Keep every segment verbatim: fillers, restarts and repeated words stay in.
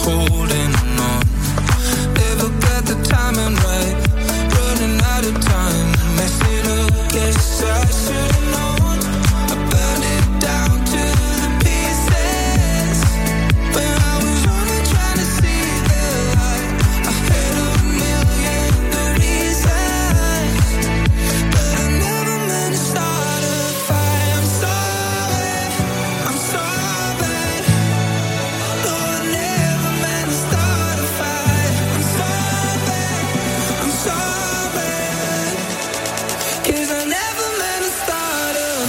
holding on. Never got the timing right, running out of time. Mess it up, guess I should've known. I burned it down to the pieces when I was only trying to see the light. I had a million the reasons, but I never meant to start a fight. I'm sorry, I'm sorry. No, I never meant to start a fight. I'm sorry, I'm sorry, 'cause I never meant to start a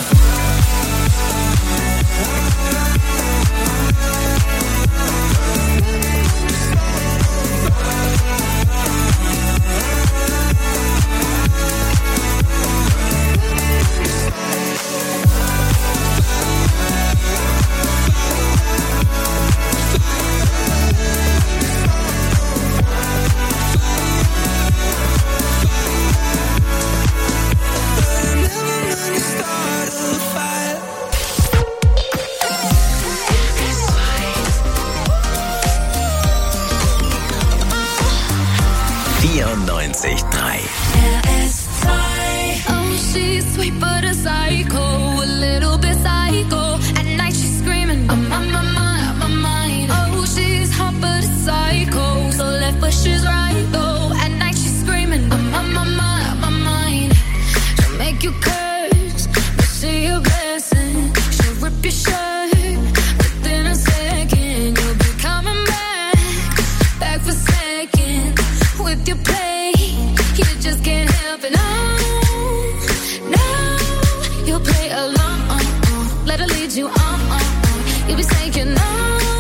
vierundneunzig Komma drei. Oh, she's sweet but a psycho, a little bit psycho. At night she's screaming, I'm on my mind, my mind. Oh, she's hot but a psycho, so left but she's right though. At night she's screaming, I'm on my mind, my mind. She'll make you curse, but see a blessing. She'll rip your shirt, within a second you'll be coming back, back for second with your play. You just can't help it, no, no. You'll play along, let her lead you on. You'll be saying no,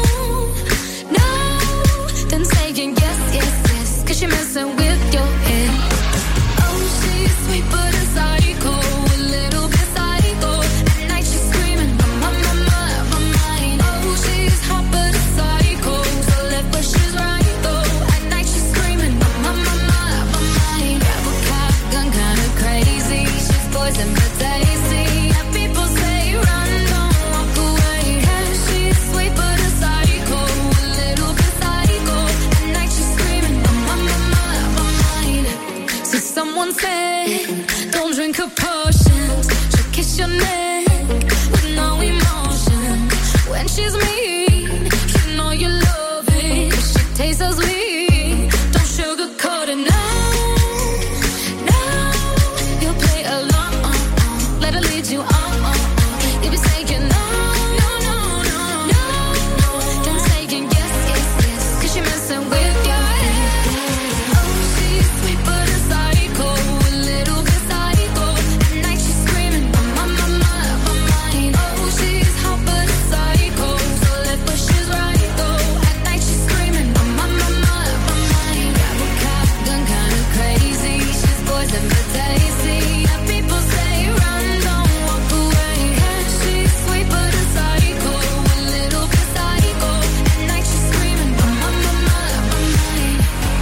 no, then saying yes, yes, yes, 'cause you're messing with your head. Oh, she's sweet but a psycho, a little bit psycho. At night she's screaming, I'm on my mind, my mind. Oh, she's hot but a psycho, so left but she's right though. At night she's screaming, I'm on my mind, my mind. Grab a cop, gun kinda crazy. She's poison but tasty. And people say run, don't walk away. Yeah, she's sweet but a psycho, a little bit psycho. At night she's screaming, I'm on my mind, my mind. See, someone said, don't drink her potions. She'll kiss your neck with no emotion. When she's mean, you know you love it, 'cause she tastes so sweet. Don't sugarcoat it, no, no. You'll play along, let her lead you on. You'll be saying no, no, no, no, no. Then saying yes, yes, yes, 'cause you're messing with your head. Oh, she's sweet but a psycho, a little bit psycho. At night she's screaming, I'm on my mind, my mind. Oh, she's hot but a psycho, so left but she's right though. At night she's screaming, I'm on my mind, my mind. Grab a cop, gun kinda crazy. She's poison but tasty. And people say run, don't walk away. Yeah, she's sweet but a psycho, a little bit psycho. At night she's screaming, I'm on my mind, my mind.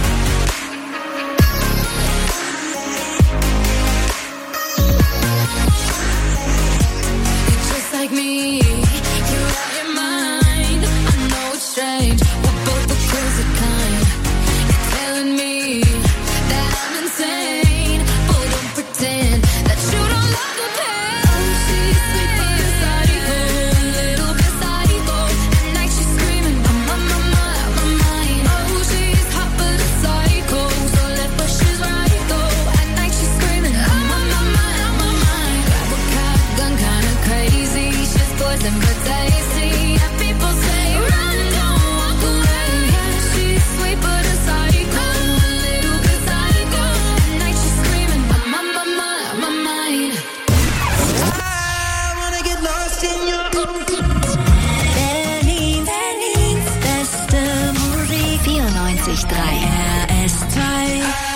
You're just like me, you're out your mind. I know it's strange, we're both the crazy kind. You're telling me that I'm insane, but don't pretend that you don't love the pain. Oh, she's sweet but a psycho, a little bit psycho. At night she's screaming, I'm on my mind, my mind. Oh, she's hot but a psycho, so left but she's right though. At night she's screaming, I'm on my mind, my mind. Grab a cop, gun kinda crazy. She's poison but tasty. And people say run, don't walk away. Yeah, she's sweet but a psycho, a little bit psycho. At night she's screaming, I'm on my mind, my mind. I wanna get lost in your Berlin, Berlins beste Musik. vierundneunzig Komma drei R S zwei.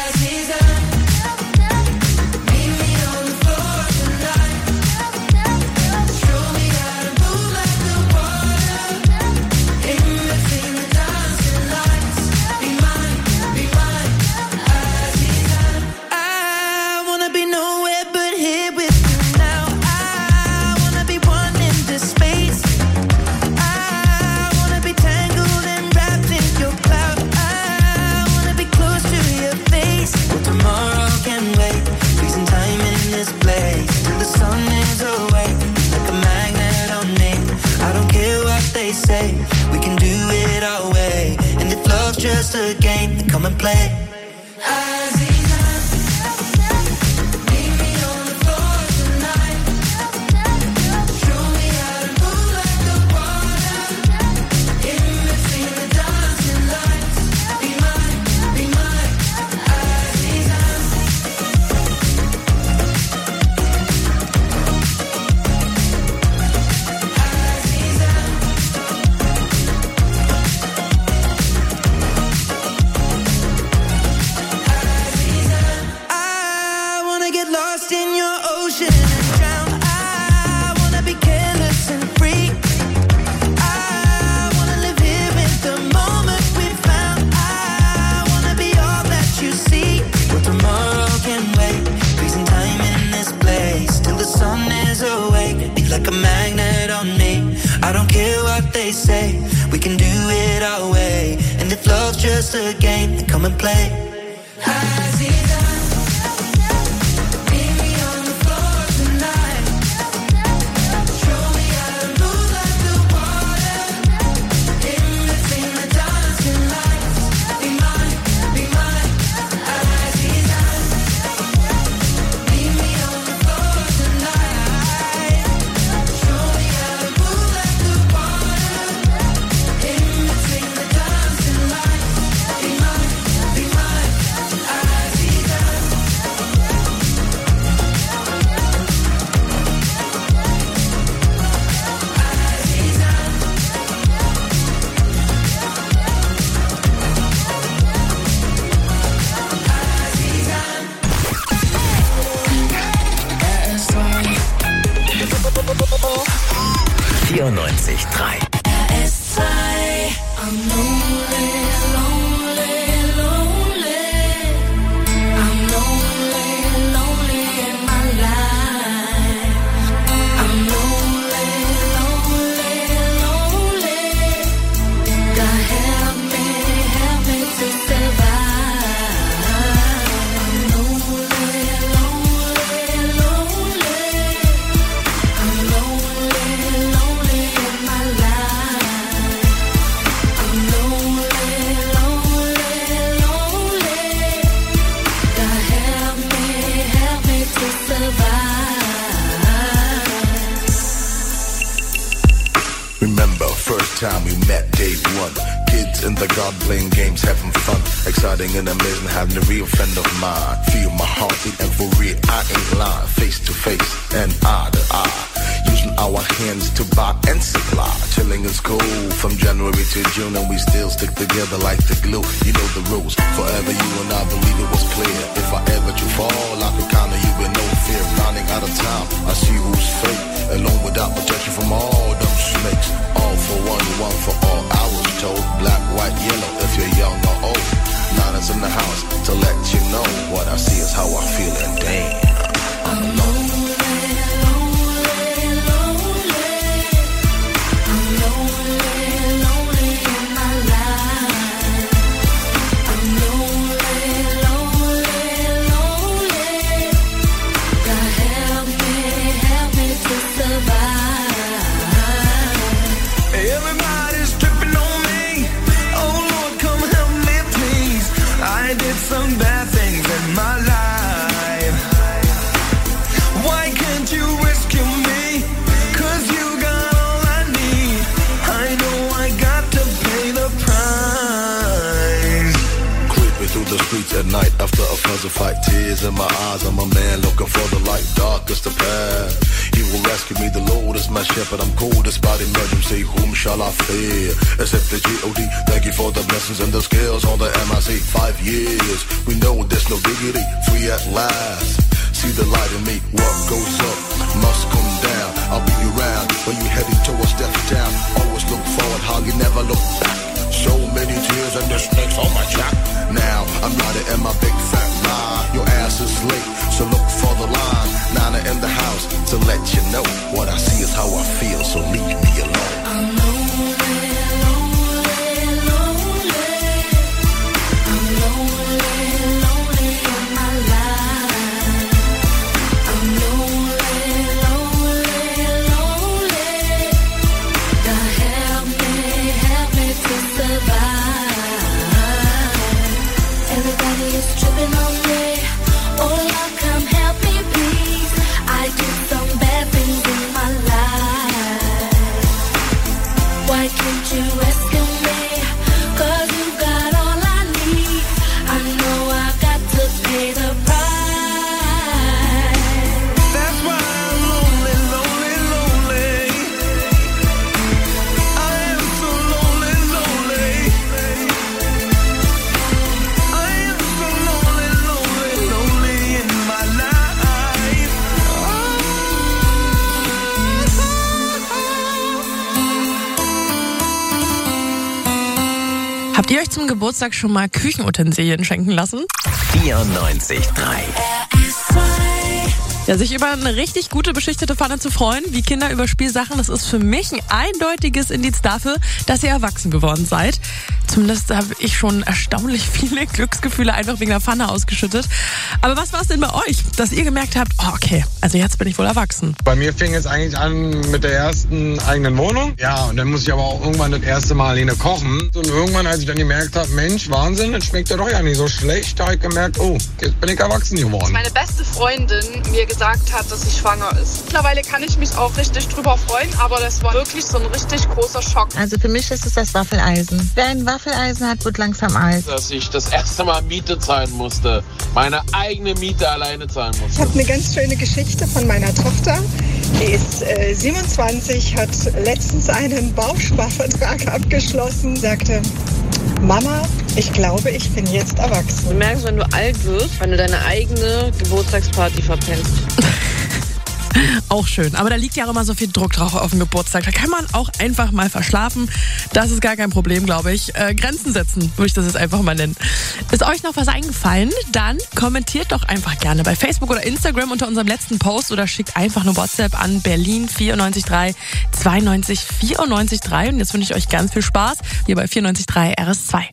I wanna be nowhere but here with you now. I wanna be one in this space. I wanna be tangled and wrapped in your just a game, then come and play. Like a magnet on me. I don't care what they say, we can do it our way. And if love's just a game, then come and play. vierundneunzig Komma drei R S zwei. I'm lonely, lonely, lonely. I'm lonely, lonely in my life. I'm lonely, lonely, lonely. God help me, help me to survive. I'm lonely, lonely, lonely. I'm lonely, lonely in my life. I'm lonely, lonely, lonely. God help me, help me to survive. Remember, first time we met, day one. Kids in the garden playing games, having fun. Exciting and amazing, having a real friend of mine. Feel my heartbeat and for real, I ain't lying. Face to face and eye to eye. Using our hands to buy and supply. Chilling is cool from January to June, and we still stick together like the glue. You know the rules. Forever you and I believe it was clear. If I ever to fall, I could count on you with no fear. Running out of time, I see who's fake. Alone without protection from all them snakes. All for one, one for all. I was told black, white, yellow. If you're young or old, nine is in the house to let you know what I see is how I feel, and damn, I'm alone. Everybody's tripping on me. Oh Lord, come help me please. I did some bad things in my life. Why can't you rescue me? Cause you got all I need. I know I got to pay the price. Creeping through the streets at night after a puzzle fight. Tears in my eyes, I'm a man looking for the light. Darkest the path. He will rescue me, the Lord is my shepherd. I'm cold despite emergency, whom shall I fear? Except the G O D, thank you for the blessings and the skills on the M I C. Five years, we know there's no dignity, free at last. See the light in me, what goes up must come down. I'll be around when you're heading towards death town. Always look forward, how you never look back. So many tears and the snakes on my track. Now, I'm riding in my big fat ride. Your ass is late, so look for the line. Nana in the house to let you know what I see is how I feel, so leave me alone. I'm lonely, lonely, lonely. I'm lonely, lonely in my life. I'm lonely, lonely, lonely. God help me, help me to survive. Habt ihr euch zum Geburtstag schon mal Küchenutensilien schenken lassen? vierundneunzig Komma drei. Ja, sich über eine richtig gute beschichtete Pfanne zu freuen, wie Kinder über Spielsachen, das ist für mich ein eindeutiges Indiz dafür, dass ihr erwachsen geworden seid. Zumindest habe ich schon erstaunlich viele Glücksgefühle einfach wegen der Pfanne ausgeschüttet. Aber was war es denn bei euch, dass ihr gemerkt habt, oh okay, also jetzt bin ich wohl erwachsen? Bei mir fing es eigentlich an mit der ersten eigenen Wohnung. Ja, und dann muss ich aber auch irgendwann das erste Mal alleine kochen. Und irgendwann, als ich dann gemerkt habe, Mensch, Wahnsinn, das schmeckt ja doch ja nicht so schlecht, habe ich gemerkt, oh, jetzt bin ich erwachsen geworden. Meine beste Freundin mir gesagt hat, dass sie schwanger ist. Mittlerweile kann ich mich auch richtig drüber freuen, aber das war wirklich so ein richtig großer Schock. Also für mich ist es das Waffeleisen. Wer ein Waffeleisen hat, wird langsam alt. Dass ich das erste Mal Miete zahlen musste, meine eigene Miete alleine zahlen musste. Ich habe eine ganz schöne Geschichte von meiner Tochter. Die ist äh, siebenundzwanzig, hat letztens einen Bausparvertrag abgeschlossen, sagte, Mama, ich glaube, ich bin jetzt erwachsen. Du merkst, wenn du alt wirst, wenn du deine eigene Geburtstagsparty verpennst. Auch schön. Aber da liegt ja auch immer so viel Druck drauf auf den Geburtstag. Da kann man auch einfach mal verschlafen. Das ist gar kein Problem, glaube ich. Äh, Grenzen setzen, würde ich das jetzt einfach mal nennen. Ist euch noch was eingefallen? Dann kommentiert doch einfach gerne bei Facebook oder Instagram unter unserem letzten Post oder schickt einfach eine WhatsApp an Berlin vier neun drei zwei neun vier neun drei. Und jetzt wünsche ich euch ganz viel Spaß hier bei vierundneunzig Komma drei R S zwei.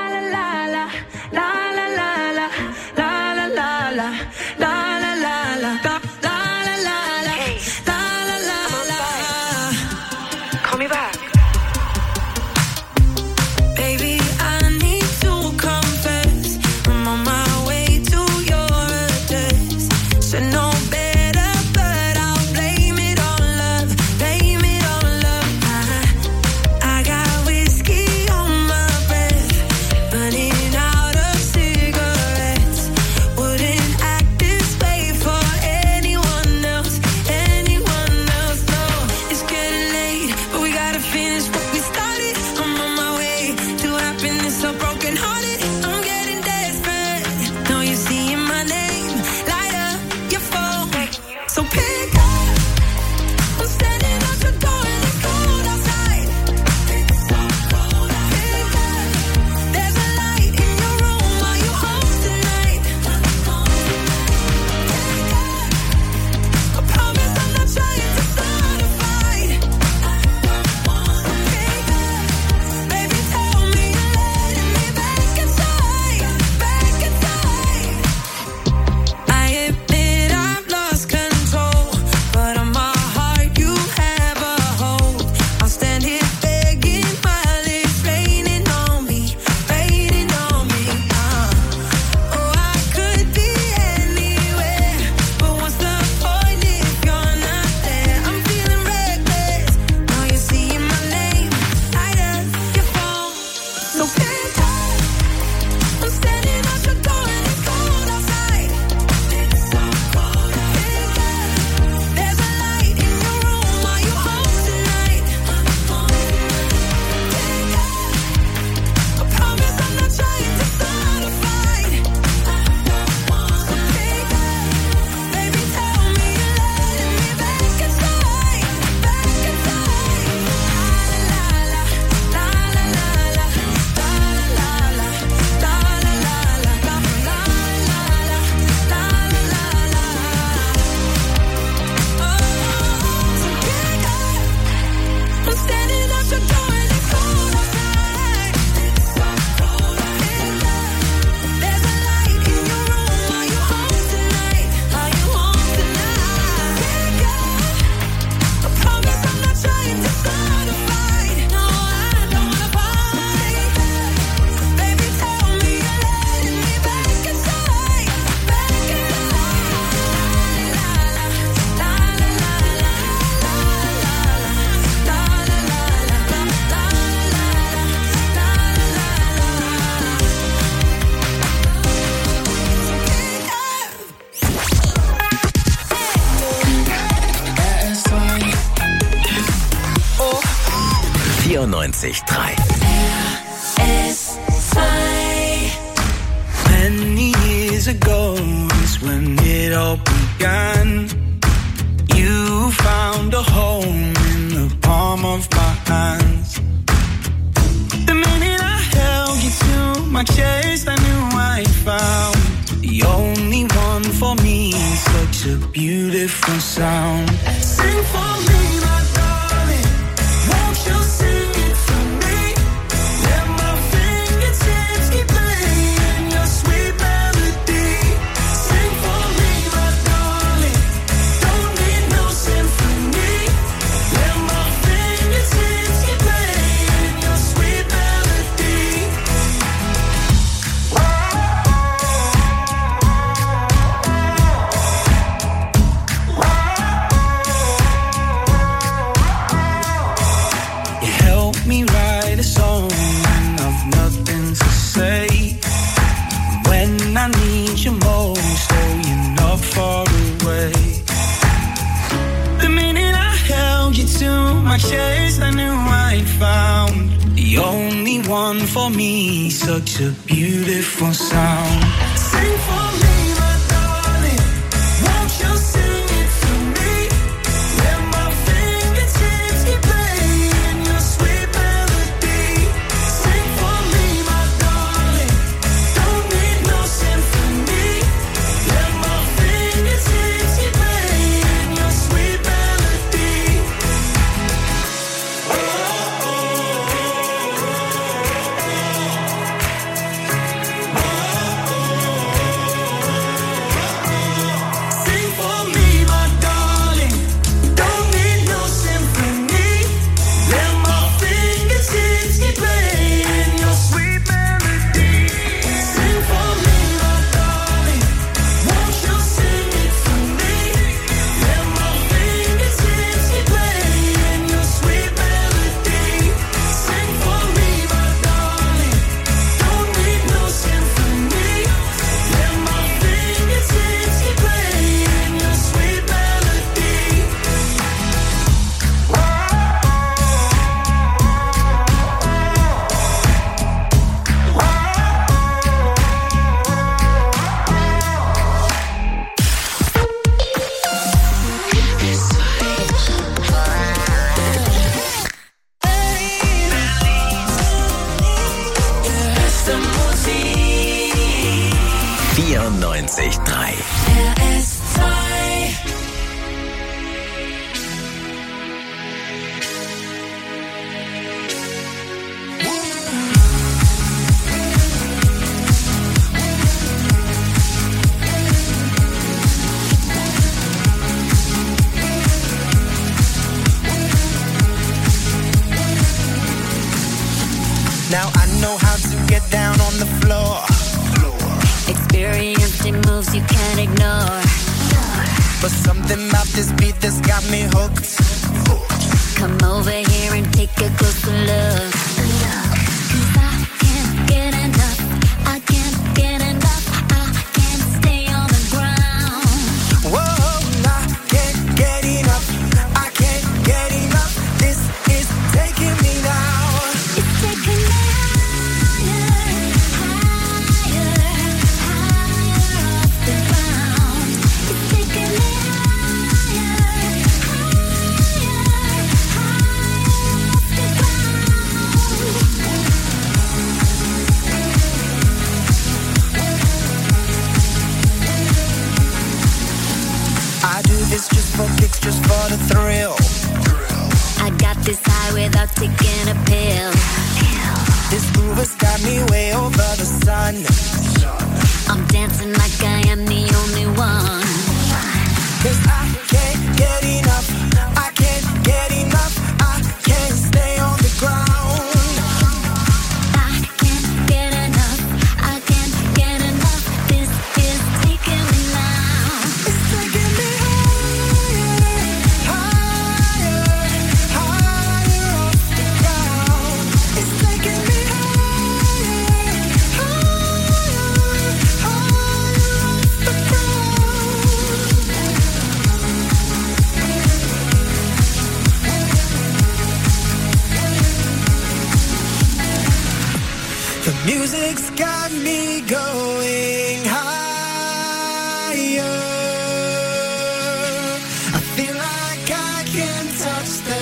vierundneunzig Komma drei. Many years ago is when it all began. You found a home in the palm of my hands. The minute I held chest, I knew I'd found the only one for me. Such a beautiful sound. Sing for me, my darling. Won't you sing it for me? Let my fingertips keep playing your sweet melody. Sing for me, my darling. Don't need no symphony. Let my fingertips keep playing your sweet melody. You help me write a song when I've nothing to say. When I need you most, oh, you're not far away. The minute I held you to my chest, I knew I'd found the only one for me. Such a beautiful sound. Sing for me, my darling. Won't you sing it for me? Let my fingertips keep playing your sweet melody. Sing for me, my darling. Don't need no symphony. Let my fingertips keep playing your sweet melody. Sing for me, my darling. Don't need no symphony. Let my fingertips keep playing your sweet melody. Sing for me, my darling. Won't you sing it for me? Let my fingertips keep playing your sweet melody. Sing for me, my darling. Don't need no symphony. Let my fingertips keep playing your sweet melody. vierundneunzig Komma drei. R S zwei. Now I know how to get down on the floor. Experiencing moves you can't ignore. But something about this beat that's got me hooked. Come over here and take a closer look. 'Cause I can't get enough. I can't get enough. I can't stay on the ground. Whoa, I can't get enough. I can't get enough. This is taking me down. It's taking me higher, higher, higher off the ground. It's taking me higher, higher, higher off the I do this just for kicks, just for the thrill. I got this high without taking a pill. This groove has got me way over the sun. I'm dancing like I am the only one. 'Cause I can't get enough. I can't get enough. I can't stay on the ground. I can't get enough. I can't get enough. This is taking me now. It's taking me higher, higher, higher off the ground. It's taking me higher, higher, higher off the ground. The music's got me going higher. I feel like I can touch the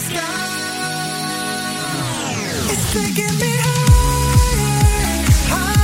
sky. It's taking me higher, higher.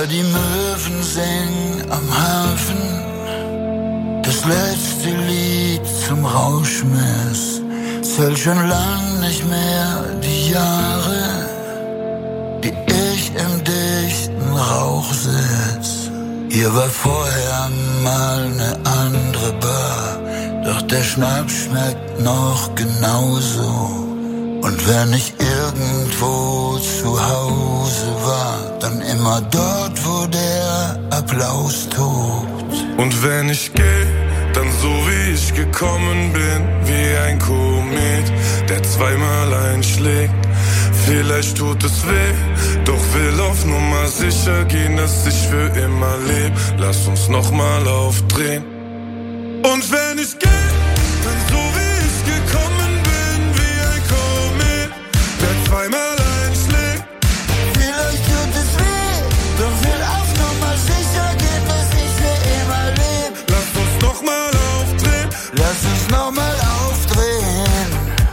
die Möwen singen am Hafen das letzte Lied zum Rauschmiss. Zählt schon lang nicht mehr die Jahre, die ich im dichten Rauch sitz. Hier war vorher mal ne andere Bar, doch der Schnaps schmeckt noch genauso. Und wenn ich irgendwo zu Hause war, dann immer dort, wo der Applaus tobt. Und wenn ich geh, dann so wie ich gekommen bin, wie ein Komet, der zweimal einschlägt. Vielleicht tut es weh, doch will auf Nummer sicher gehen, dass ich für immer leb. Lass uns nochmal aufdrehen. Und wenn ich geh, dann so wie ich gekommen bin, wie ein Komet, der zweimal einschlägt. Vielleicht tut es weh, doch will auf Nummer sicher gehen, dass ich für immer leb. Lass uns nochmal aufdrehen. Lass uns nochmal aufdrehen.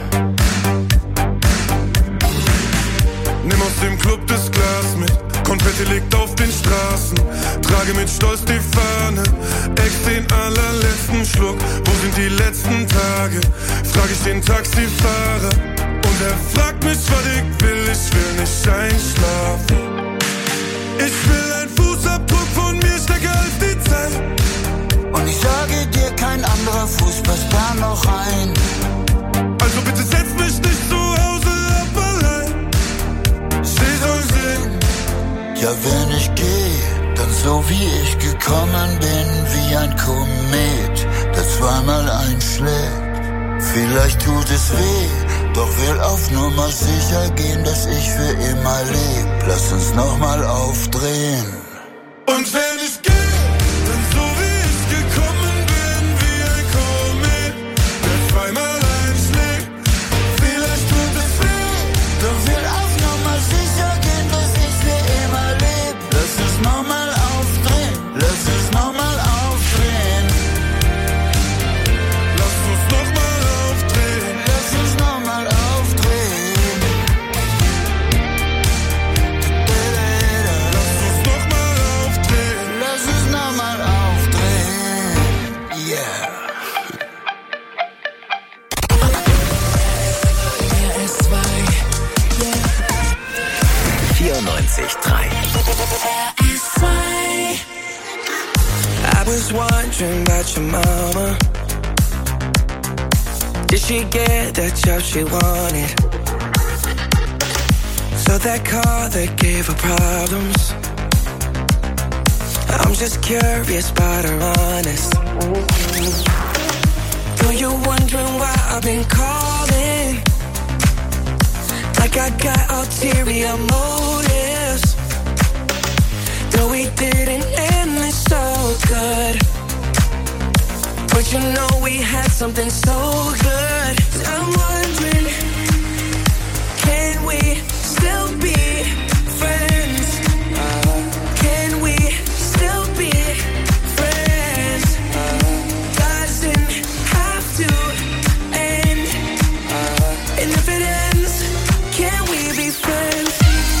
Nimm aus dem Club das Glas mit, Konfetti liegt auf den Straßen. Trage mit Stolz die Fahne, ex den allerletzten Schluck. Wo sind die letzten Tage? Frag ich den Taxifahrer. Und er fragt mich, was ich will, ich will nicht einschlafen. Ich will ein Fußabdruck von mir stärker als die Zeit. Und ich sage dir, kein anderer Fuß passt da noch rein. Also bitte setz mich nicht zu Hause ab allein. Steh soll sehen. Ja, wenn ich geh, dann so wie ich gekommen bin, wie ein Komet, der zweimal einschlägt. Vielleicht tut es weh, doch will auf Nummer sicher gehen, dass ich für immer leb. Lass uns nochmal aufdrehen. Und wenn ich geh, dann so wie ich gekommen bin, wie ein Komet, der zweimal einschlägt. Vielleicht tut es weh, doch will auf Nummer sicher gehen, dass ich für immer leb. Lass uns nochmal aufdrehen, lass uns nochmal aufdrehen. Lass uns nochmal aufdrehen. Lass uns nochmal aufdrehen. Lass uns nochmal aufdrehen. Lass uns nochmal aufdrehen. Yeah. vierundneunzig Komma drei. I was wondering about your mama. Did she get the job she wanted? So that car that gave her problems. I'm just curious about her honest. Though you're wondering why I've been calling, like I got ulterior motives. Though we didn't end this so good, but you know we had something so good. I'm wondering, can we still be friends? Can we still be friends? Doesn't have to end. And if it ends, can we be friends?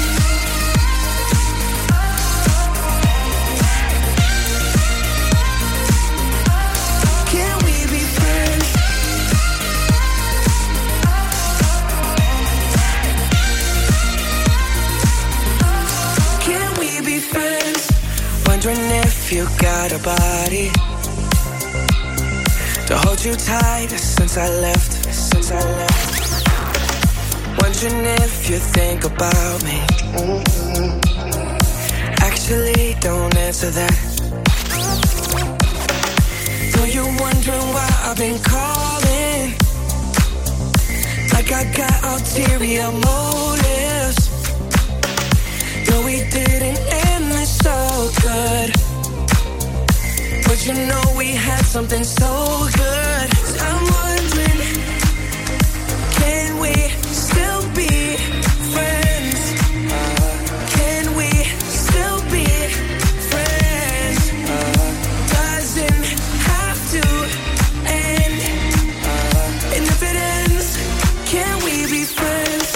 Can we be friends? Can we be friends? Wondering if you got a body to hold you tight since I left, since I left. Wondering if you think about me. Actually, don't answer that. Though you're wondering why I've been calling, like I got ulterior motives. Though we didn't end this so good, but you know we had something so good. I'm wondering, can we still be friends? Can we still be friends? Doesn't have to end. And if it ends, can we be friends?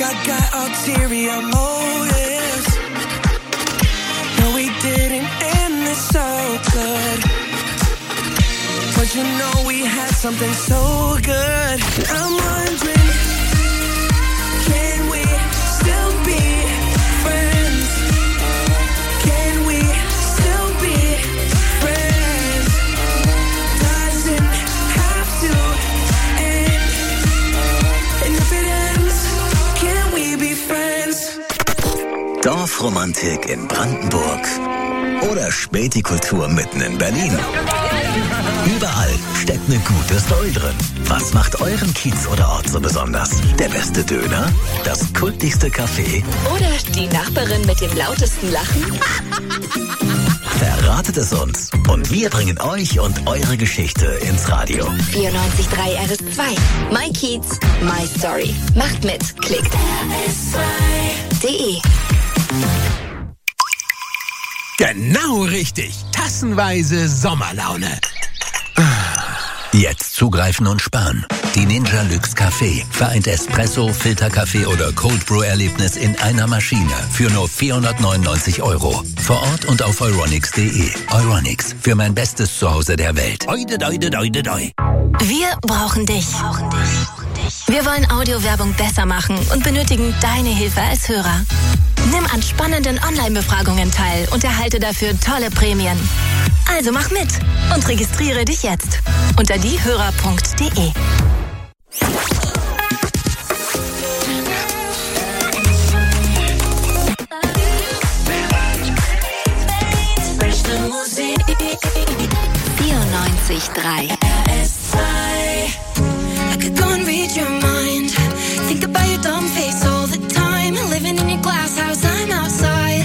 I got ulterior motives. No, we didn't end this so good, but you know we had something so good. I'm wondering, can we still be friends? Can we still be friends? Doesn't have to end. And if it ends, can we be friends? Dorfromantik in Brandenburg oder Spätikultur mitten in Berlin. Überall steckt eine gute Story drin. Was macht euren Kiez oder Ort so besonders? Der beste Döner? Das kultigste Café? Oder die Nachbarin mit dem lautesten Lachen? Verratet es uns und wir bringen euch und eure Geschichte ins Radio. vierundneunzig Komma drei R S zwei. My Kiez, My Story. Macht mit. Klickt R S zwei Punkt de. Genau richtig. Tassenweise Sommerlaune. Jetzt zugreifen und sparen. Die Ninja Luxe Café vereint Espresso, Filterkaffee oder Cold Brew Erlebnis in einer Maschine für nur vierhundertneunundneunzig Euro. Vor Ort und auf euronics punkt de. Euronics, für mein bestes Zuhause der Welt. Oide, doide, doide, doi. Wir brauchen dich. Wir wollen Audiowerbung besser machen und benötigen deine Hilfe als Hörer. Nimm an spannenden Online-Befragungen teil und erhalte dafür tolle Prämien. Also mach mit und registriere dich jetzt unter diehörer punkt de. vierundneunzig Komma drei R S zwei. I could go and read your mind. Think about your dumb face all the time. Living in your glass house, I'm outside.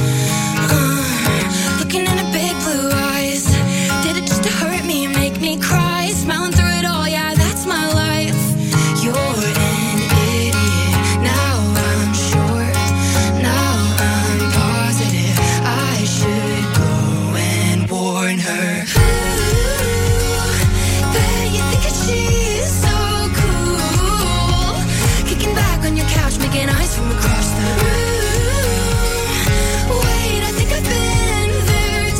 Uh, looking in her big blue eyes. Did it just to hurt me and make me cry? Smiling through it all, yeah, that's my life. You're an idiot. Now I'm sure. Now I'm positive. I should go and warn her. Making eyes from across the room. Wait, I think I've been there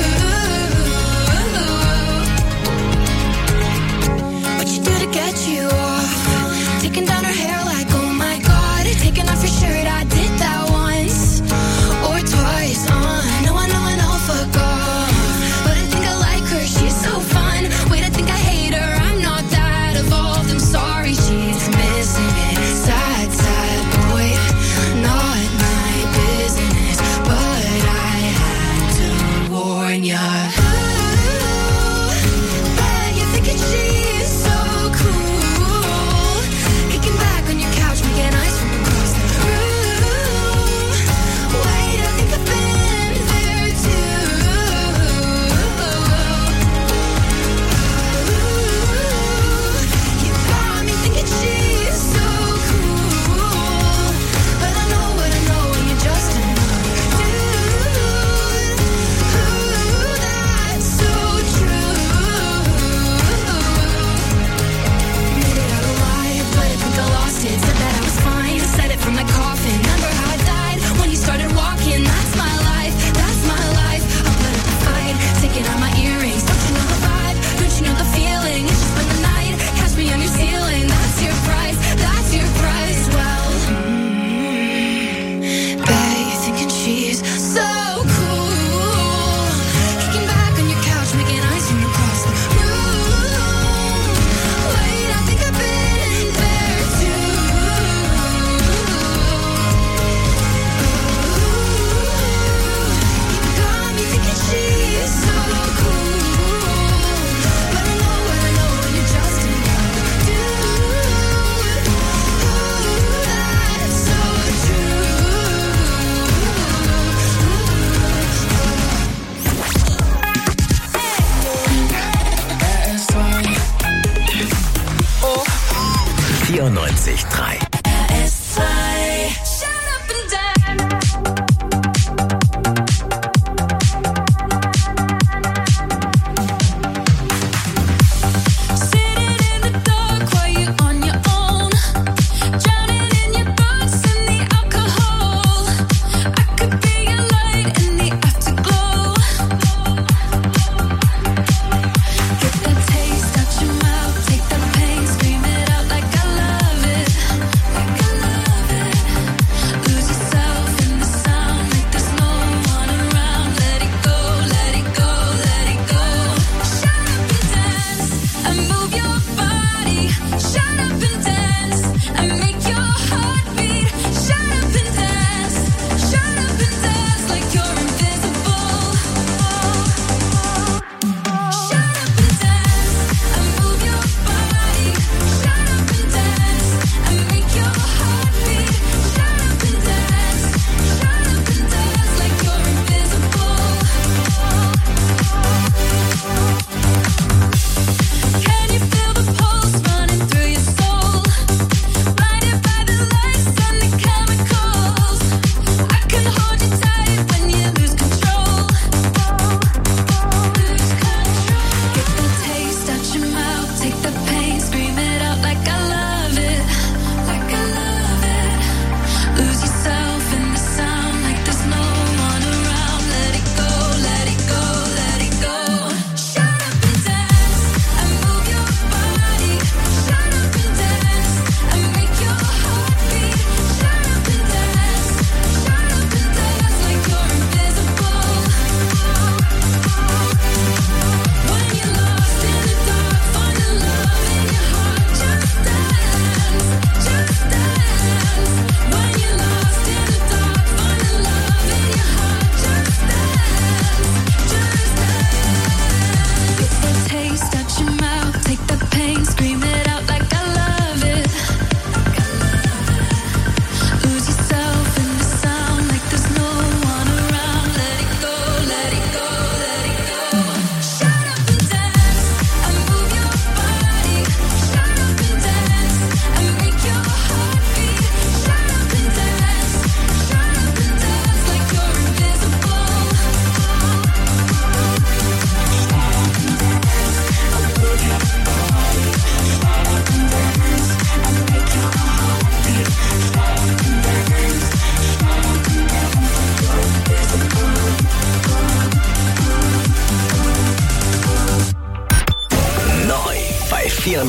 too. What you do to get you off? Taking down her hair like, oh my god. Taking off your shirt, I did that once or twice. Uh, no, I know, I know, fuck off. But I think I like her, she's so fun. Wait, I think I hate her, I'm not that evolved. I'm sorry, she's missing it. Sad, sad boy.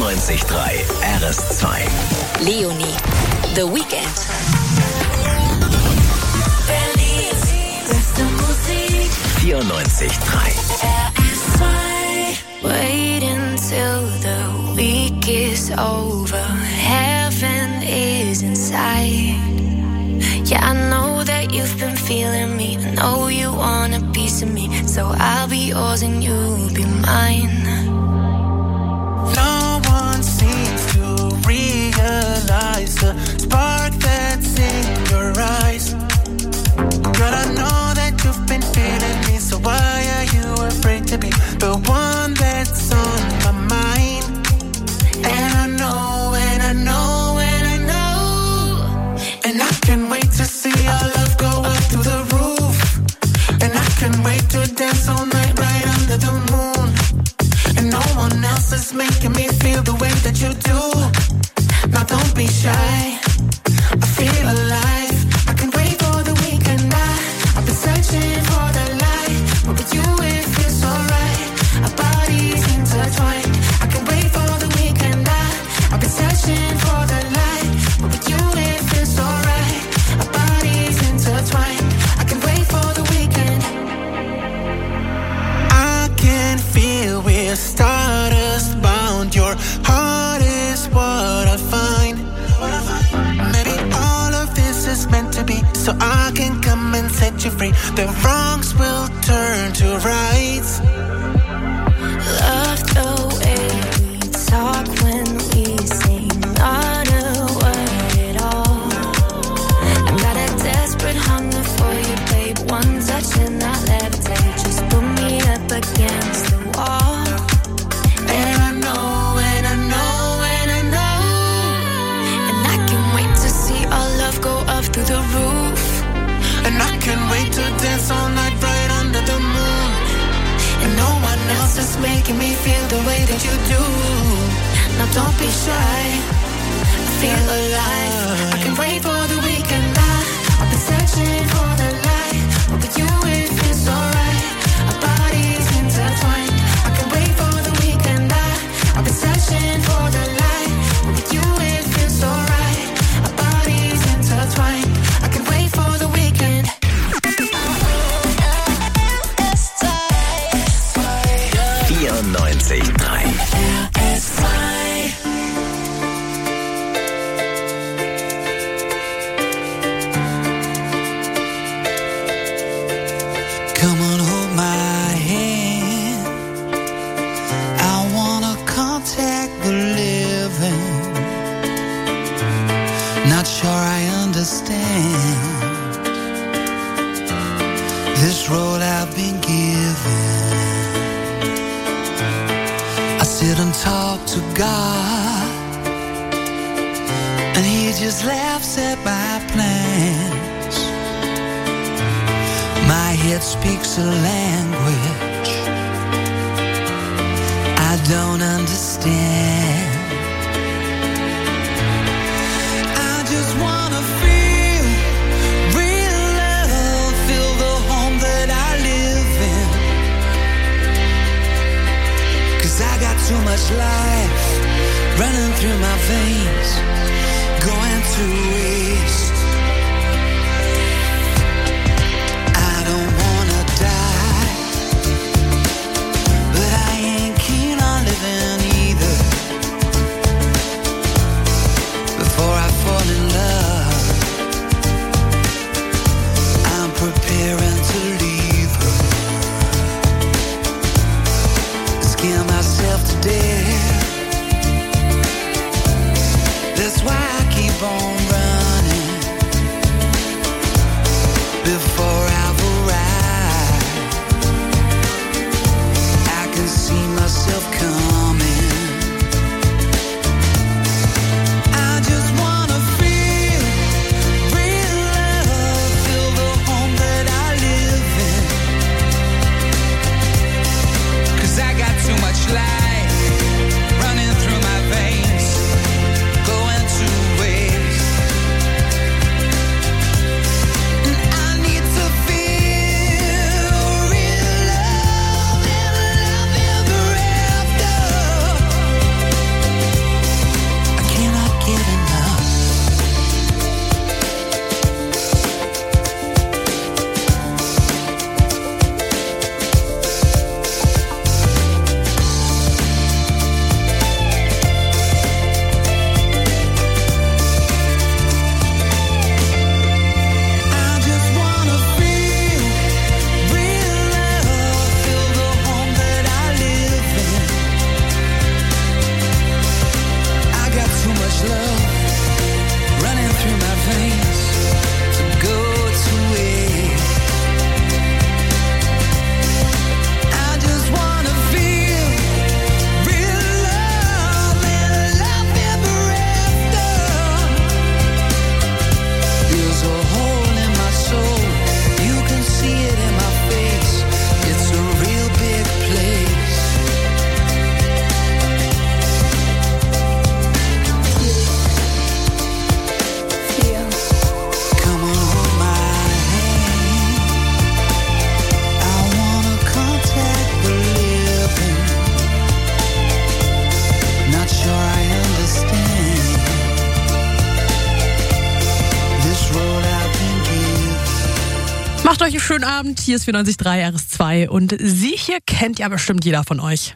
vierundneunzig Komma drei R S zwei. Leonie, The Weeknd. vierundneunzig Komma drei. Wait until the week is over. Heaven is inside. Yeah, I know that you've been feeling me. I know you want a piece of me. So I'll be yours and you'll be mine. No one seems to realize the spark that's in your eyes. Girl, I know that you've been feeling me. So why are you afraid to be the one that's on my mind? And I know, and I know, and I know. And I can't wait to see our love go up through the roof. And I can't wait to dance all night right under the moon. And no one else is making me feel the way that you do. Now don't be shy, I feel alive. I can't wait for the weekend. I, I've been searching for the light, but with you it feels alright. Our bodies intertwined. I can't wait for the weekend. I, I've been searching for the light, but with you it feels alright. Our bodies intertwined. I can't wait for the weekend. I can feel we're stardust bound. Your heart is what I find. Maybe all of this is meant to be, so I can come and set you free. The wrongs will turn to rights. Love the way we talk when we sing, not a word at all. I got a desperate hunger for you, babe. One touch and I levitate. Just put me up against the wall. And I know, and I know, and I know. And I can't wait to see our love go up through the roof. And I can't wait to dance all night right under the moon. And no one else is making me feel the way that you do. Now don't be shy, I feel alive. I can't wait for the weekend. I, I've been searching for the light, but with you it feels alright. Our bodies intertwined. I can't wait for the weekend. I, I've been searching for the light, but with you it feels alright. Our bodies intertwined. I can't wait for the weekend. vierundneunzig Komma drei. Come on, hold my hand. I wanna contact the living. Not sure I understand this road I've been given. I sit and talk to God, and He just laughs at my plans. My head speaks a language I don't understand. I just wanna feel real love, feel the home that I live in. 'Cause I got too much life running through my veins, going to waste. I don't wanna die, but I ain't keen on living either. Before I fall in love, I'm preparing to leave her. Scare myself to death. That's why I keep on running. Macht euch einen schönen Abend. Hier ist vierundneunzig Komma drei R S zwei und sie hier kennt ja bestimmt jeder von euch.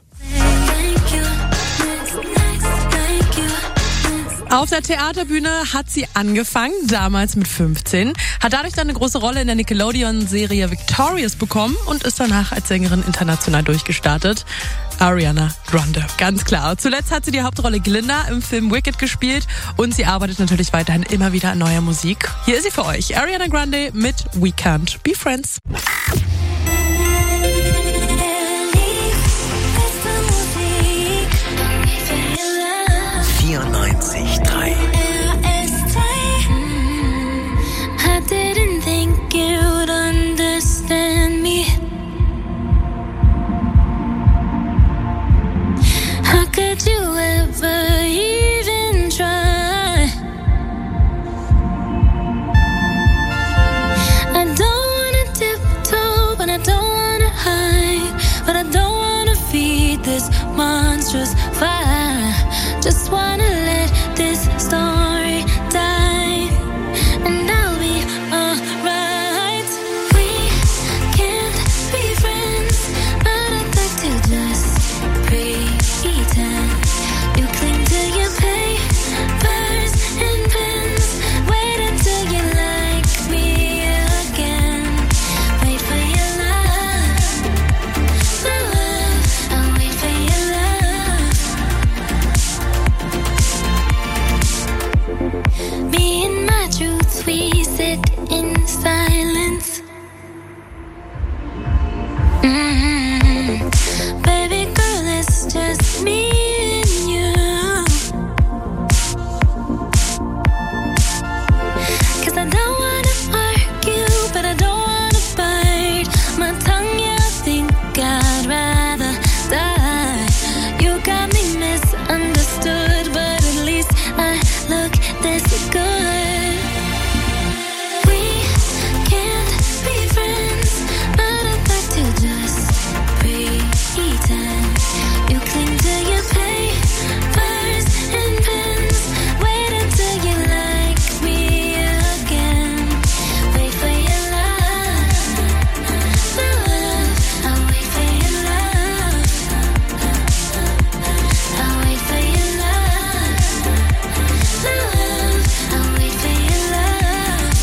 Auf der Theaterbühne hat sie angefangen, damals mit fünfzehn, hat dadurch dann eine große Rolle in der Nickelodeon-Serie Victorious bekommen und ist danach als Sängerin international durchgestartet. Ariana Grande, ganz klar. Zuletzt hat sie die Hauptrolle Glinda im Film Wicked gespielt und sie arbeitet natürlich weiterhin immer wieder an neuer Musik. Hier ist sie für euch, Ariana Grande mit We Can't Be Friends. vierundneunzig Komma drei I didn't think you'd understand me. How could you ever even try? I don't wanna tiptoe, but I don't wanna hide, but I don't wanna feed this monstrous fire. Just wanna let this story die, and I'll be alright. We can't be friends, but I'd like to just pretend. You cling to your papers and pens, wait until you like me again. Wait for your love, love. I'll wait for your love. Me and my truths, we sit in silence. Mm-hmm. Baby girl, it's just me and you. 'Cause I don't wanna argue, but I don't wanna bite my tongue, yeah, I think I'd rather die. You got me misunderstood, but at least I look this good. We can't be friends, but I'd like to just pretend. You cling to your papers and pens, wait until you like me again. Wait for your love, love. I'll wait for your love. I'll wait for your love, love. I'll wait for your love.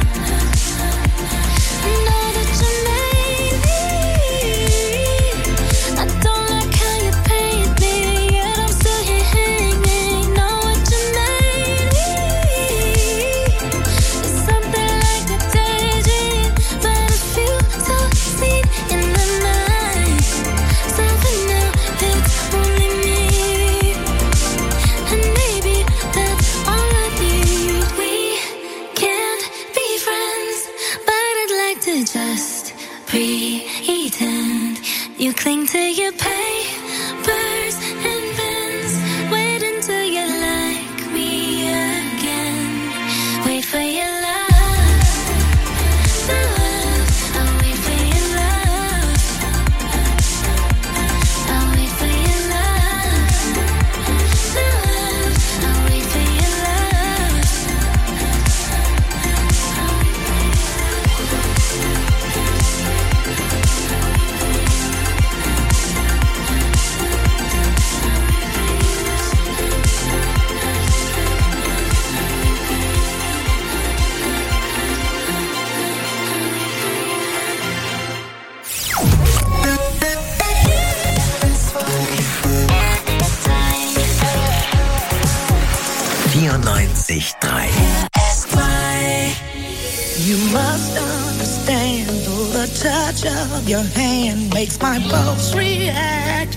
Know that you made me. I don't like how you paint me, yet I'm still here hanging. Know what you made me. It's something like a daydream, but a few so seen in the night. Something now, it's only me, and maybe that's all I need. We can't be friends, but I'd like to just pretend. You cling to your papers and pens, wait until you like me again. Wait for your love, love. I'll wait for your love. I'll wait for your love, love. I'll wait for your love. vierundneunzig Komma drei You must understand, though the touch of your hand makes my pulse react,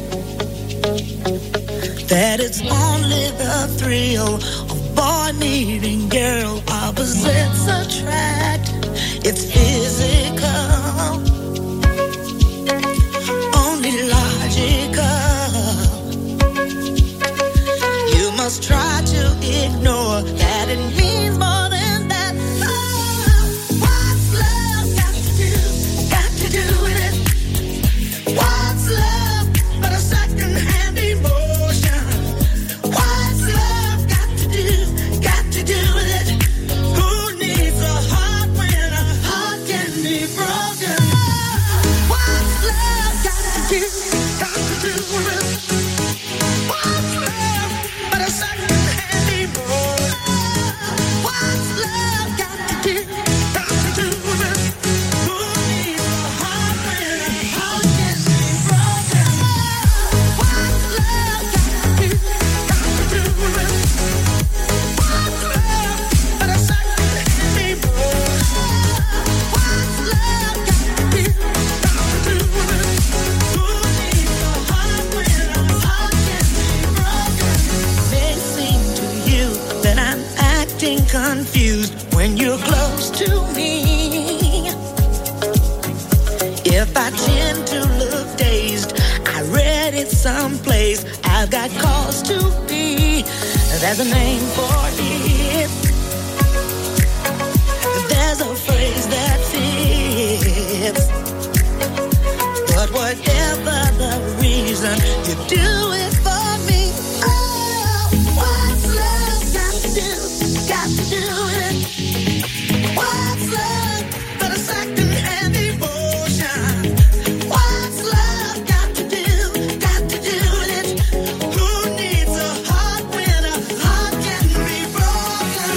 that it's only the thrill of boy meeting girl, opposites attract. It's physical, only logical. You must try to ignore that it means more than that. Oh, what's love got to do, got to do with it? What's love but a second-hand emotion? What's love got to do, got to do with it? Who needs a heart when a heart got cause to be. There's a name for it. There's a phrase that fits. But whatever the reason, you do it for me. Oh, what's love got to do? Got to do it. What's love but a second hand emotion? What's love got to do? Got to do it. Who needs a heart when a heart can be broken?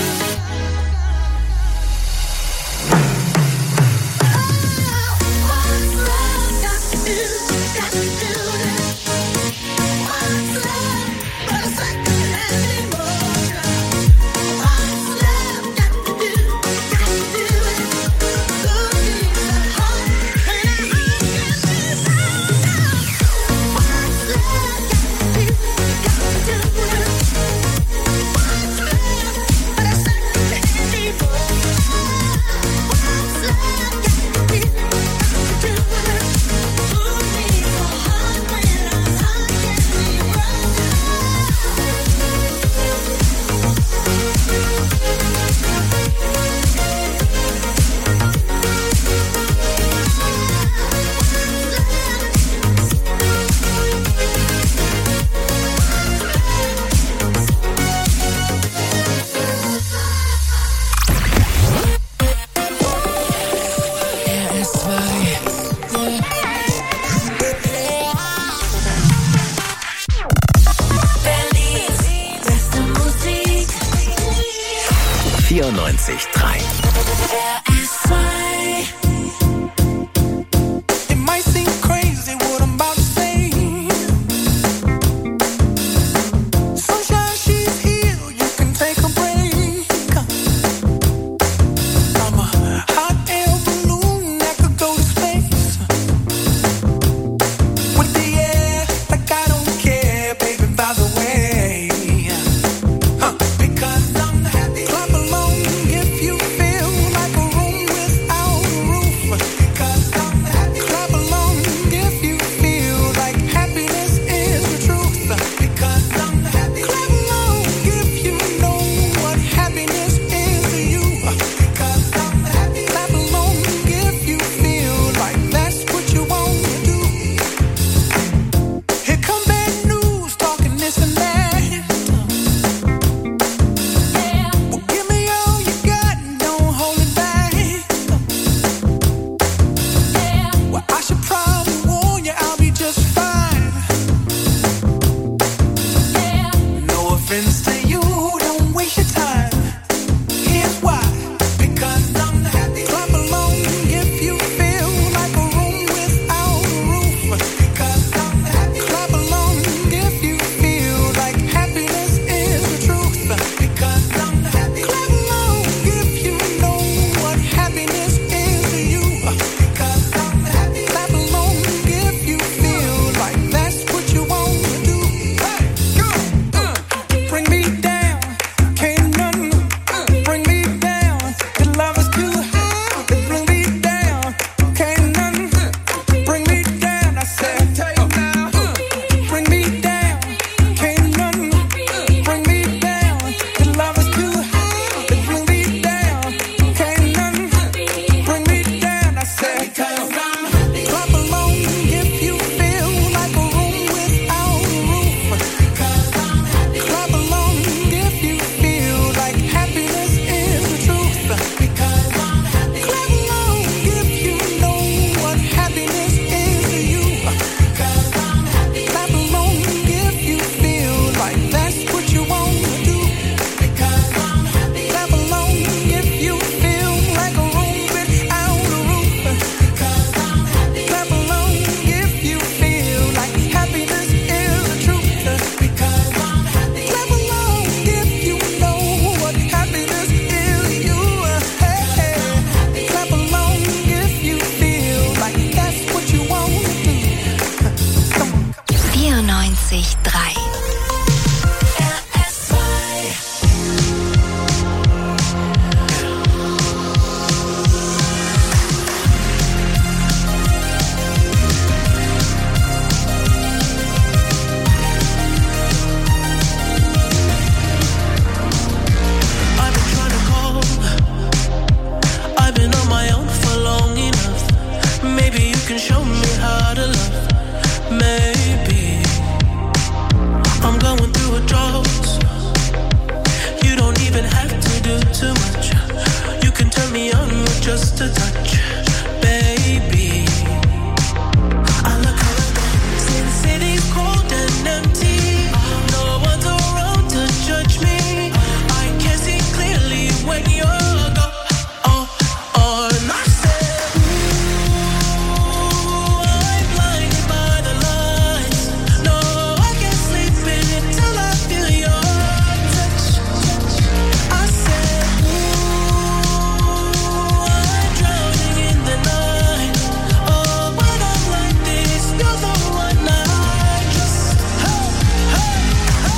Oh, what's love got to do? Got to do it. What's love but a second hand emotion? What's love got to do? Got to do it. Who needs a heart when a heart can be broken? What's love got to do? Got to do it. What's love but a second hand emotion? What's love got to do? Got to do it. Who needs a heart when a heart can be broken? vierundneunzig Komma drei. It might seem crazy what I'm about to say. Sunshine, she's here, you can take a break. I'm a hot air balloon that could go to space. With the air, like I don't care, baby, by the way. Huh, because I'm happy. Clap along if you feel like a room without a roof. Because I'm happy. Clap along if just a touch, baby. I look around, since city's cold and empty, no one's around to judge me. I can see clearly when you're gone. Oh, oh, and I said, ooh, I'm blinded by the lights. No, I can't sleep until I feel your touch. I said, ooh, I'm drowning in the night. Oh, when I'm like this, you're the one I trust. Hey, hey,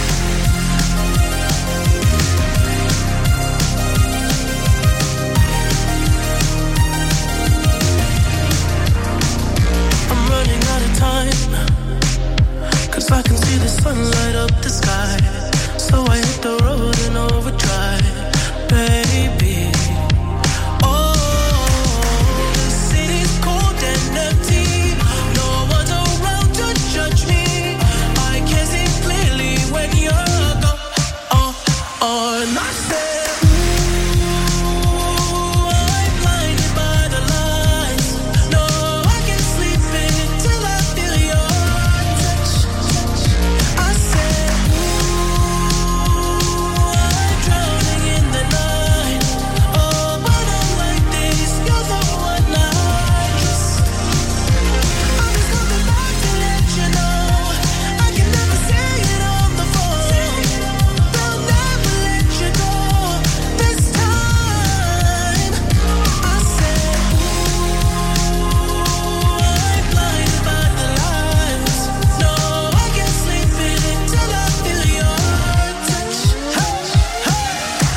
I'm running out of time, 'cause I can see the sun light up the sky. So I hit the road in overdrive, baby. Oh, the city's cold and empty. No one's around to judge me. I can see clearly when you're gone. Oh, oh, and I said, ooh, I'm blinded by the lights. No, I can't sleep until I feel your touch. I said, ooh, I'm drowning in the night. Oh, when I'm like this, you're the one I trust. I'm just coming back to let you know I can never say it on the phone. They'll never let you go this time. I said, ooh, I'm blinded by the lights. No, I can't sleep until I feel your touch. Hey, hey.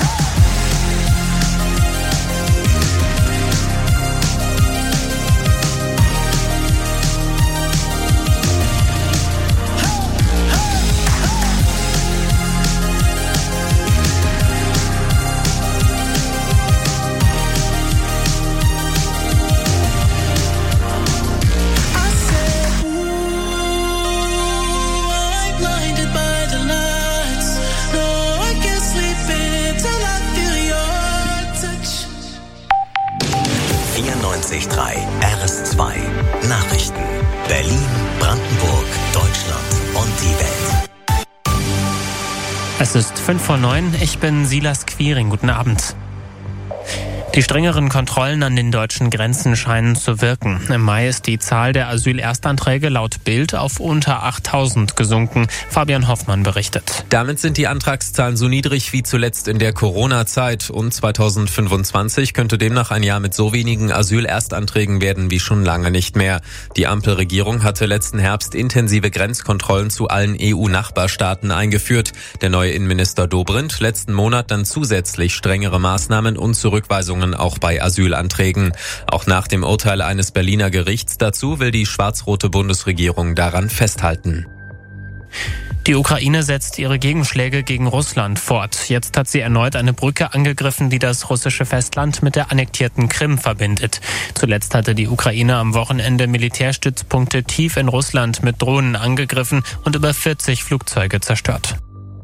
I said, ooh, I'm blinded by the lights. No, I can't sleep until I feel your touch. vierundneunzig Komma drei R S zwei Nachrichten. Berlin, Brandenburg, Deutschland und die Welt. Es ist fünf vor neun, ich bin Silas Quiring, guten Abend. Die strengeren Kontrollen an den deutschen Grenzen scheinen zu wirken. Im Mai ist die Zahl der Asylerstanträge laut Bild auf unter achttausend gesunken. Fabian Hoffmann berichtet. Damit sind die Antragszahlen so niedrig wie zuletzt in der Corona-Zeit. Und zweitausendfünfundzwanzig könnte demnach ein Jahr mit so wenigen Asylerstanträgen werden wie schon lange nicht mehr. Die Ampelregierung hatte letzten Herbst intensive Grenzkontrollen zu allen E U-Nachbarstaaten eingeführt. Der neue Innenminister Dobrindt letzten Monat dann zusätzlich strengere Maßnahmen und Zurückweisungen auch bei Asylanträgen. Auch nach dem Urteil eines Berliner Gerichts dazu will die schwarz-rote Bundesregierung daran festhalten. Die Ukraine setzt ihre Gegenschläge gegen Russland fort. Jetzt hat sie erneut eine Brücke angegriffen, die das russische Festland mit der annektierten Krim verbindet. Zuletzt hatte die Ukraine am Wochenende Militärstützpunkte tief in Russland mit Drohnen angegriffen und über vierzig Flugzeuge zerstört.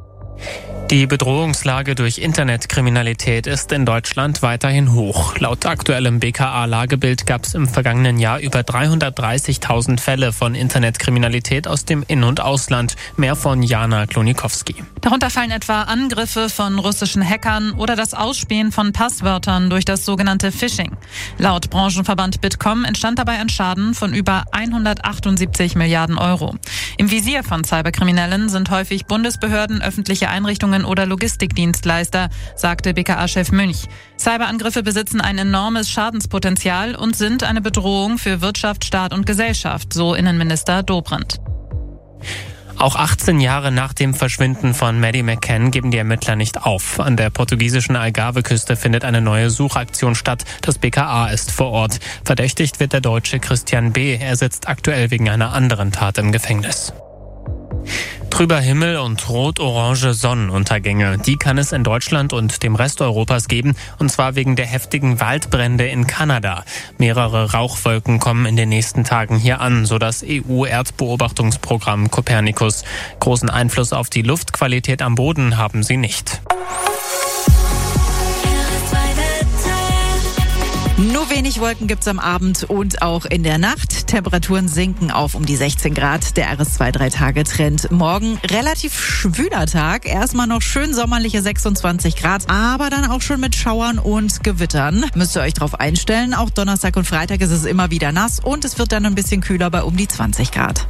Die Bedrohungslage durch Internetkriminalität ist in Deutschland weiterhin hoch. Laut aktuellem B K A-Lagebild gab es im vergangenen Jahr über dreihundertdreißigtausend Fälle von Internetkriminalität aus dem In- und Ausland. Mehr von Jana Klonikowski. Darunter fallen etwa Angriffe von russischen Hackern oder das Ausspähen von Passwörtern durch das sogenannte Phishing. Laut Branchenverband Bitkom entstand dabei ein Schaden von über hundertachtundsiebzig Milliarden Euro. Im Visier von Cyberkriminellen sind häufig Bundesbehörden, öffentliche Einrichtungen oder Logistikdienstleister, sagte B K A-Chef Münch. Cyberangriffe besitzen ein enormes Schadenspotenzial und sind eine Bedrohung für Wirtschaft, Staat und Gesellschaft, so Innenminister Dobrindt. Auch achtzehn Jahre nach dem Verschwinden von Maddie McCann geben die Ermittler nicht auf. An der portugiesischen Algarve-Küste findet eine neue Suchaktion statt. Das B K A ist vor Ort. Verdächtigt wird der Deutsche Christian B. Er sitzt aktuell wegen einer anderen Tat im Gefängnis. Trüber Himmel und rot-orange Sonnenuntergänge. Die kann es in Deutschland und dem Rest Europas geben, und zwar wegen der heftigen Waldbrände in Kanada. Mehrere Rauchwolken kommen in den nächsten Tagen hier an, so das E U-Erdbeobachtungsprogramm Copernicus. Großen Einfluss auf die Luftqualität am Boden haben sie nicht. Nur wenig Wolken gibt's am Abend und auch in der Nacht. Temperaturen sinken auf um die sechzehn Grad. Der R S zwei drei Tage Trend. Morgen relativ schwüler Tag. Erstmal noch schön sommerliche sechsundzwanzig Grad, aber dann auch schon mit Schauern und Gewittern. Müsst ihr euch drauf einstellen. Auch Donnerstag und Freitag ist es immer wieder nass und es wird dann ein bisschen kühler bei um die zwanzig Grad.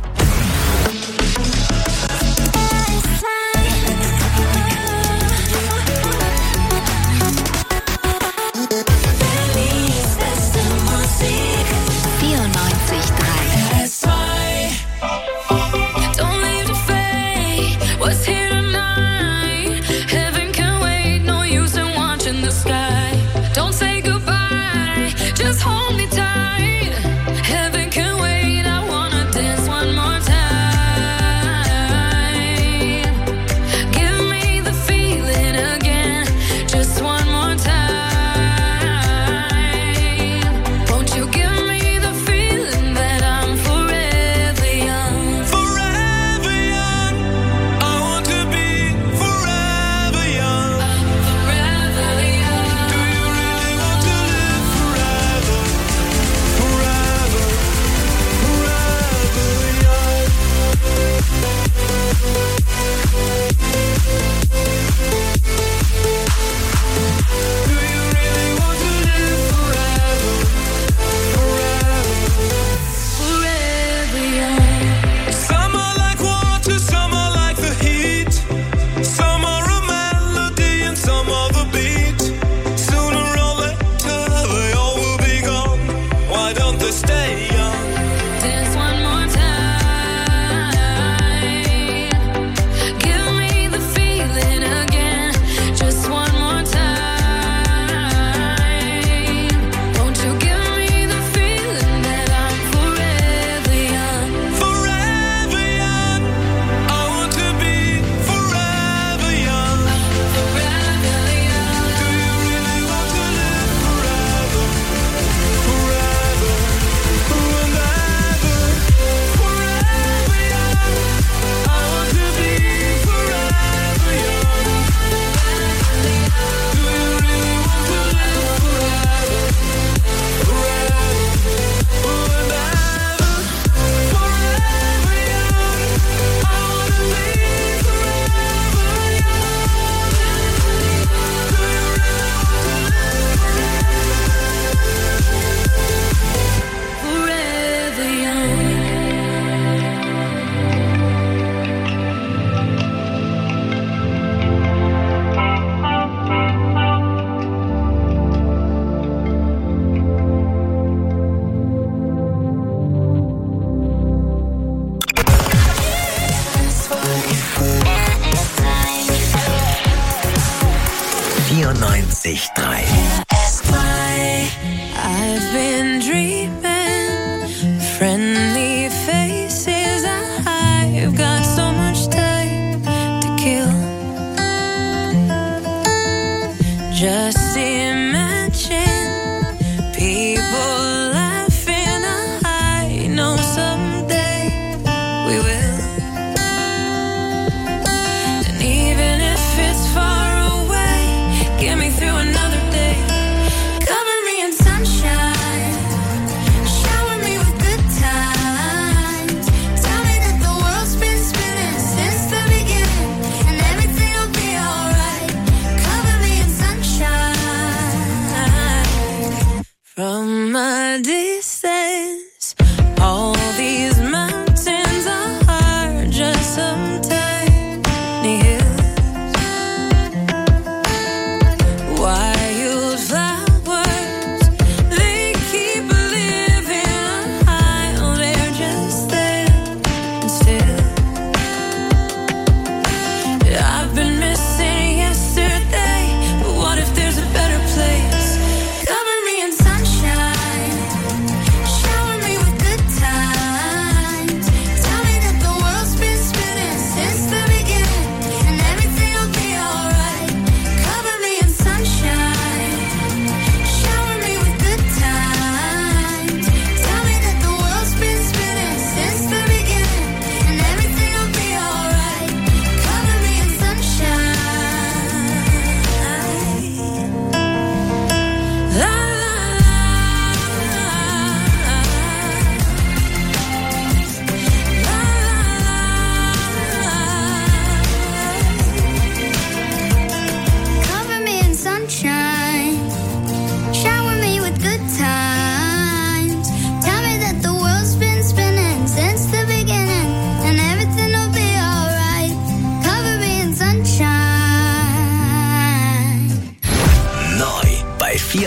vierundneunzig Komma drei. I've been dreaming, friendly faces. I've got so much time to kill. Just imagine people laughing. I know someday we will. And even if it's far away, get me through another day.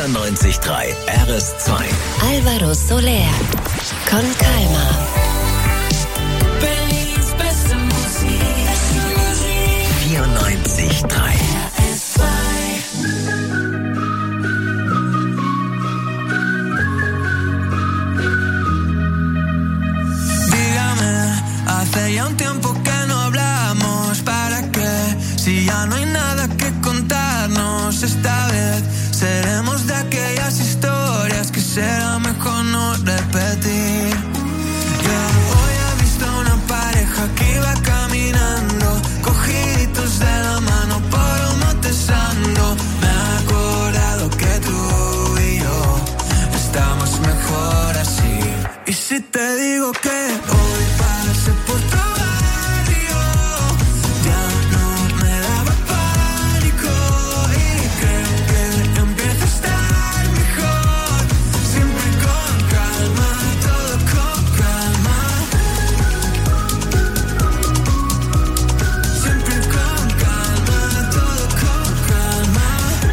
vierundneunzig Komma drei R S zwei. Alvaro Soler. Con Calma. Berlins beste Musik. vierundneunzig Komma drei R S zwei. Dígame, hace ya un tiempo que no hablamos. ¿Para qué? Si ya no hay nada que contarnos. Esta vez seremos de aquellas historias que será mejor no repetir. Yo hoy he visto una pareja que iba caminando, cogiditos de la mano por un monte santo. Me he acordado que tú y yo estamos mejor así. Y si te digo que hoy pasé por tu barrio, ya no me daba pánico y creo que empieza a estar mejor. Siempre con calma, todo con calma. Siempre con calma, todo con calma.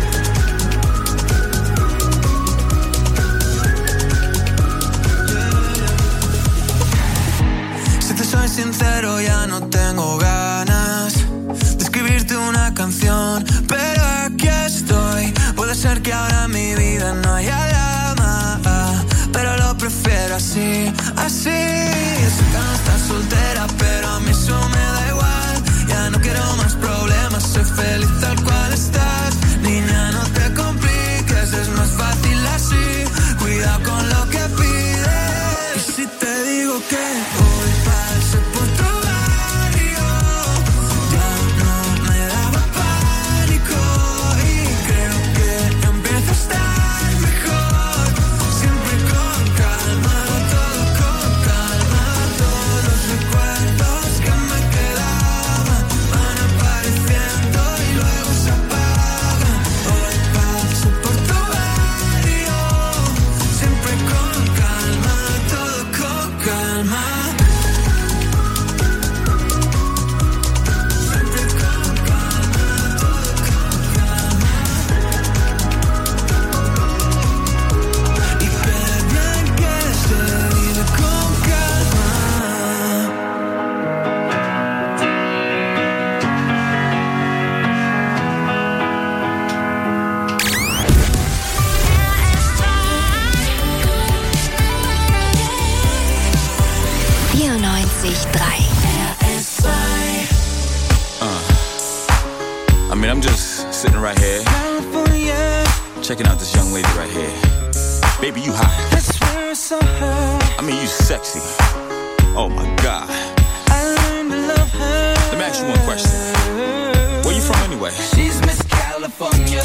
Si te soy sincero, ya no tengo ganas de escribirte una canción, pero aquí estoy. Puede ser que ahora en mi vida no haya drama, pero lo prefiero así, así. Sé que no estás soltera, pero a mí eso me da igual. Ya no quiero más problemas, soy feliz tal cual estás. Niña, no te compliques, es más fácil así. Cuidado con lo que pides. Y si te digo que hoy pasé por tu barrio, ya no me daba pánico y creo que empieza a estar mejor. Siempre con calma, todo con calma. Todos los recuerdos que me quedaban van apareciendo y luego se apagan. Hoy paso por tu barrio, siempre con calma, todo con calma. Siempre con calma, todo con calma. Y qué bien que se vive con calma. vierundneunzig Komma drei R S zwei. I mean, I'm just sitting right here, California, checking out this young lady right here. Baby, you hot. I swear I saw her. I mean, you sexy. Oh my God. I learned to love her. Let me ask you one question. Where you from anyway? She's Miss California,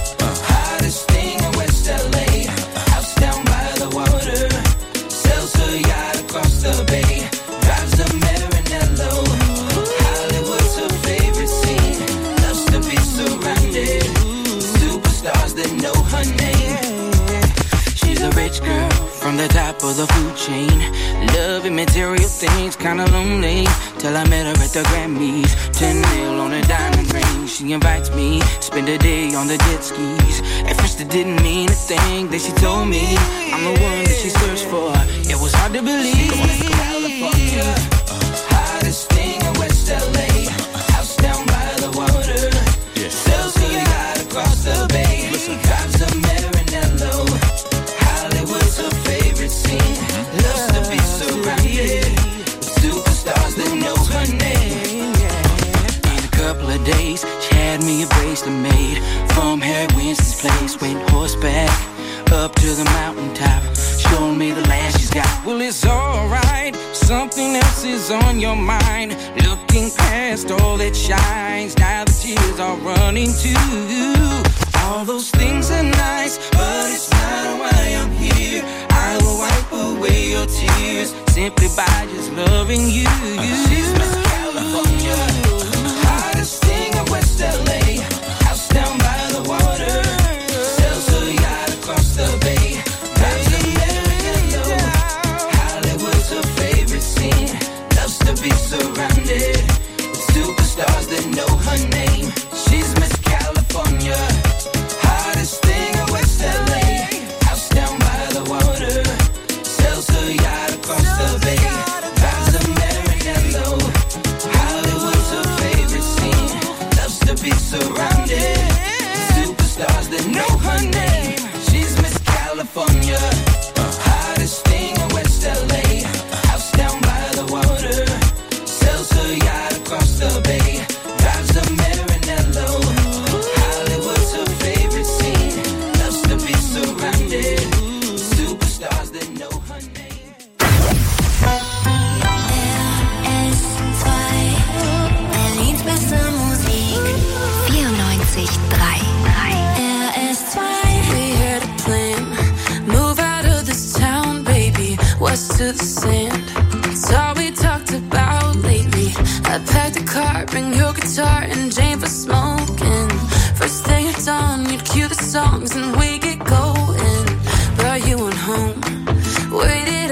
hottest thing in West L A. House down by the water, sells her yacht across the bay, drives a Maranello. Hollywood's her favorite scene, loves to be surrounded with superstars that know her name. She's a rich girl from the top of the food chain, loving material things, kinda lonely. Till I met her at the Grammys, ten mil on a diamond ring. She invites me, spend a day on the jet skis. At first it didn't mean a thing, then she told me I'm the one that she searched for. It was hard to believe. California, hottest thing in West L A. House down by the water, sells her yacht across the bay, drives a Maranello. Hollywood's her favorite scene, loves to be surrounded with superstars that know her name. In a couple of days, she had me a bracelet made from Harry Winston's place. Went horseback up to the mountaintop, showing me the land she's got. Well, it's alright, something else is on your mind. Looking past all that shines, now the tears are running too. All those things are nice, but it's not why I'm here. I will wipe away your tears simply by just loving you. She's Miss California, hottest thing in West L A. House down by the water, sells her yacht across the bay, drives a Maranello. Hollywood's her favorite scene, loves to be surrounded with superstars that know her name. She's Miss California, hottest thing in West L A. to the sand. It's all we talked about lately. I packed a car, bring your guitar and Jane for smoking. First thing at dawn, you'd cue the songs and we get going. But you went home, waited